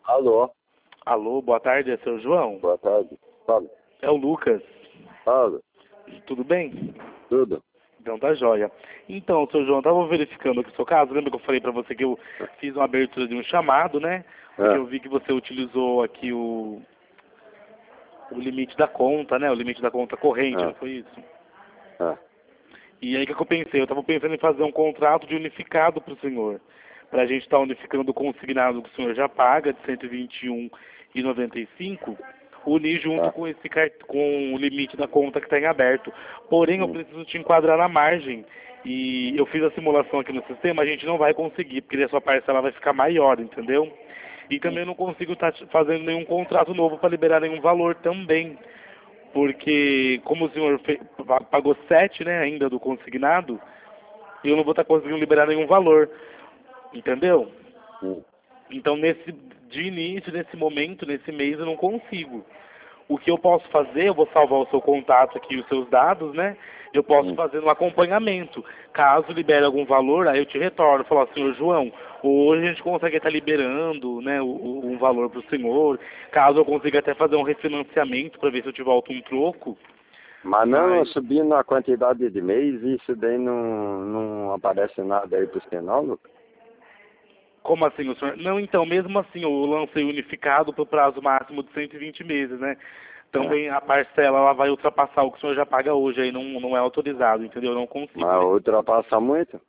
Alô, Alô, boa tarde, é seu João? boa tarde. Fala. É o Lucas. Fala. Tudo bem? Tudo? Então tá jóia. Então, seu João, eu tava verificando aqui o seu caso. Lembra que eu falei pra você que eu fiz uma abertura de um chamado, né? Porque É, eu vi que você utilizou aqui o limite da conta, né? O limite da conta corrente, não é, foi isso? é. E aí o que que eu pensei? Eu tava pensando em fazer um contrato de unificado pro senhor. Pra gente estar unificando o consignado que o senhor já paga, de 121,95, unir junto Tá. com com o limite da conta que está em aberto. Porém, eu Hum, preciso te enquadrar na margem. E eu fiz a simulação aqui no sistema, a gente não vai conseguir, porque a sua parcela vai ficar maior, entendeu? E hum. também eu não consigo estar fazendo nenhum contrato novo para liberar nenhum valor também. Porque como o senhor pagou 7, né, ainda do consignado, eu não vou estar conseguindo liberar nenhum valor, entendeu? Hum. Então, de início, nesse momento, nesse mês, eu não consigo. O que eu posso fazer, eu vou salvar o seu contato aqui, os seus dados, né? Eu posso Hum. fazer um acompanhamento. Caso libere algum valor, aí eu te retorno. Falar, senhor João, hoje a gente consegue estar liberando, né, um valor para o senhor. Caso eu consiga até fazer um refinanciamento para ver se eu te volto um troco. Mas não Mas, subindo a quantidade de mês, isso daí não aparece nada aí pro você não, Lucas? como assim, o senhor? Não, então, mesmo assim, eu lancei unificado para o prazo máximo de 120 meses, né? É. Também a parcela ela vai ultrapassar o que o senhor já paga hoje, aí não é autorizado, entendeu? Eu não consigo. Mas ultrapassa muito?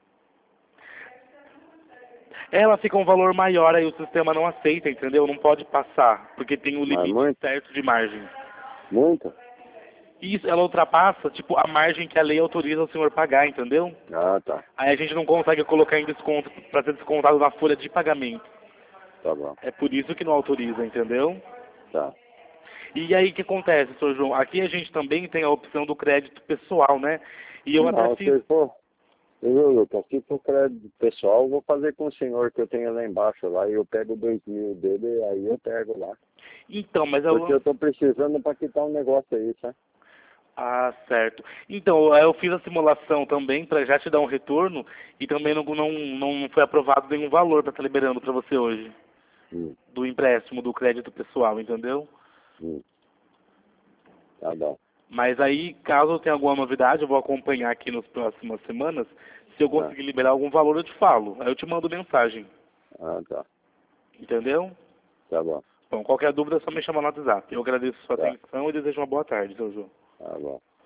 Ela fica um valor maior, aí o sistema não aceita, entendeu? Não pode passar, porque tem o Mas limite muito? certo de margem. Muito? Isso, ela ultrapassa, tipo, a margem que a lei autoriza o senhor pagar, entendeu? Ah, tá. Aí a gente não consegue colocar em desconto para ser descontado na folha de pagamento. Tá bom. É por isso que não autoriza, entendeu? Tá. E aí o que acontece, senhor João? Aqui a gente também tem a opção do crédito pessoal, né? E eu até Não, fiz. se for, viu, Lucas, se for crédito pessoal, eu vou fazer com o senhor que eu tenho lá embaixo lá, e eu pego 2.000 dele, aí eu pego lá. Então, mas eu Porque eu lancei. tô precisando pra quitar um negócio aí, sabe? Ah, certo. Então, eu fiz a simulação também para já te dar um retorno e também não foi aprovado nenhum valor para estar liberando para você hoje Hum, do empréstimo, do crédito pessoal, entendeu? hum. Tá bom. Mas aí, caso eu tenha alguma novidade, eu vou acompanhar aqui nas próximas semanas. Se eu Ah, conseguir liberar algum valor, eu te falo. Aí eu te mando mensagem, ah, tá. entendeu? Tá bom. Bom, qualquer dúvida é só me chamar no WhatsApp. Eu agradeço a sua Tá. atenção e desejo uma boa tarde, seu João. Tá bom.